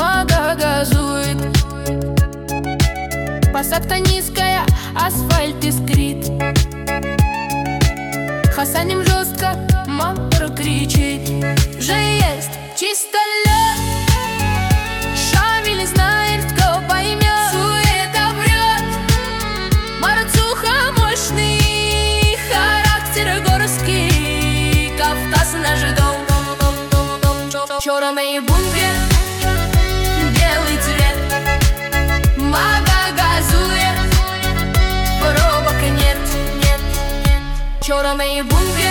много газует. Посадка низкая, асфальт искрит. Хасаним жестко, мотор кричит. Же есть чисто лед, Шамиль знает, кто поймет. Суета врет, Марцуха мощный, характер горский, Кавказ наш дом. Черный бункер, белый цвет, мага газует, пробок нет. Черный бункер.